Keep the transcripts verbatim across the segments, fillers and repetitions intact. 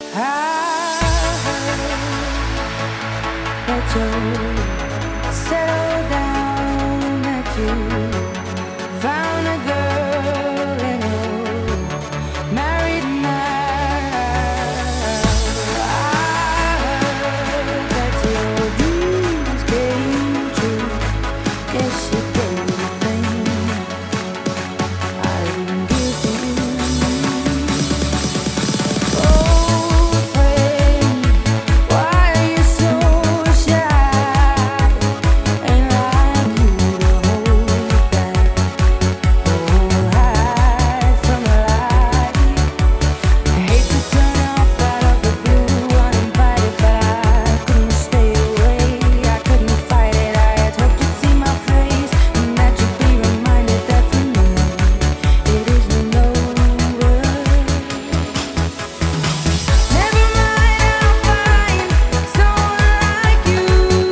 I heard that you settled down, that you found a girl and you're married now. I heard that your dreams came true. Yes, you gave me things I didn't give to you. Old friend, why are you so shy? Ain't like you to hold back or hide from the light. I hate to turn up out of the blue uninvited, but I couldn't stay away. I couldn't fight it. I had hoped you'd see my face and that you'd be reminded that for me it isn't over. Never mind, I'll find someone like you.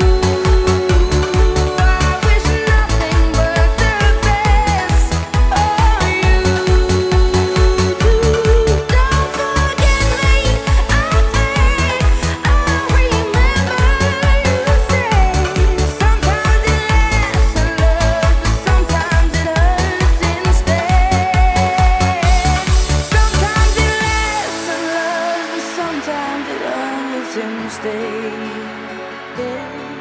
I wish nothing but the best for you too. Don't forget me. I think I remember you say sometimes it lasts in love, but sometimes it hurts instead. Sometimes it lasts in love, but sometimes it hurts instead. Yeah.